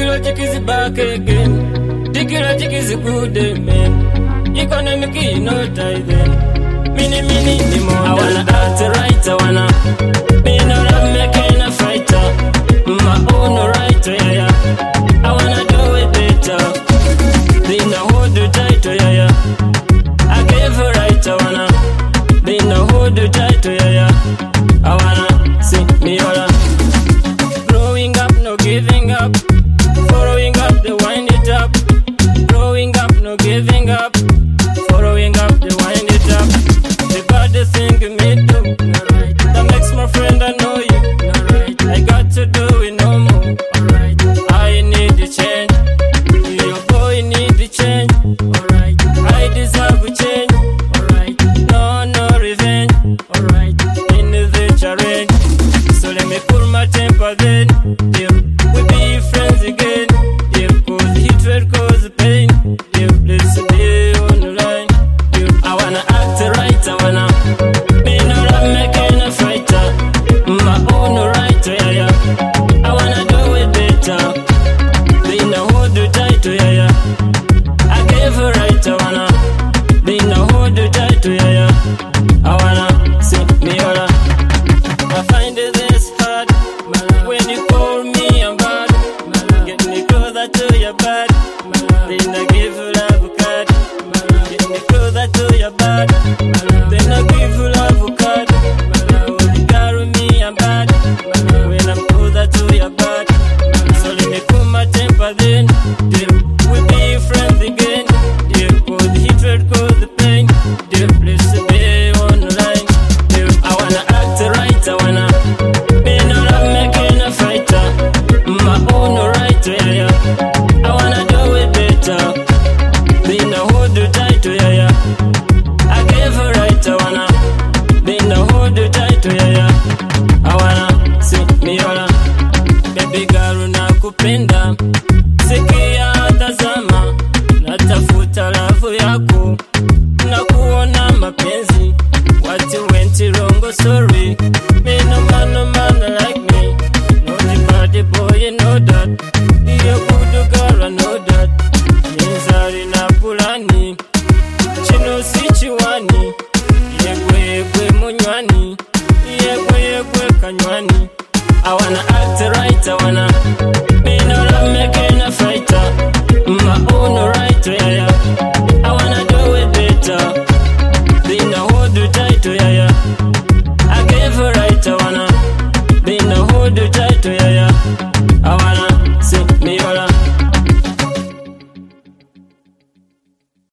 Logic is back again. Tiki Logic is good, man. Economic, you know, then. Mini, ni more. I wanna act right, I wanna be no love making a fighter. My own right, yeah. I wanna do it better. Be no hold the title, yeah. I gave her right, I wanna be no hold the title, yeah. I wanna see me all up. Growing up, no giving up. Following up, they wind it up. Growing up, no giving up. Following up, they wind it up. The baddest thing me do, alright. That makes my friend I know you, alright. I got to do it no more, alright. I need the change, your boy need the change, alright. I deserve a change, alright. No revenge, alright. In the challenge, so let me cool my temper then. Yeah, we be friends again. Yeah, cause hatred cause pain. Yeah, let's be on the line. Yeah, I wanna act right, I wanna be no love making a fighter. My own right, yeah. I wanna do it better. Be no hold the title, yeah. I gave her right, I wanna be no hold the title, yeah. I wanna see me all up. I find this hard when you call me I'm bad. Get me closer to your bed. Then I give you love card. Get me closer to your bed. Then I give you love card. Only carry me I'm bad. When I'm closer to your bed. So let me cool my temper then. Yeah, we be friends again. Yeah, cause the hatred cause the pain. Yeah, let's be on the line. Yeah, I wanna act right, I wanna be no love making a fighter. My own right, yeah. I wanna do it better. Be no hold the title, yeah. I gave her right, I wanna be no hold the title, yeah. I wanna see me all up. Baby girl, nakupenda. Sikia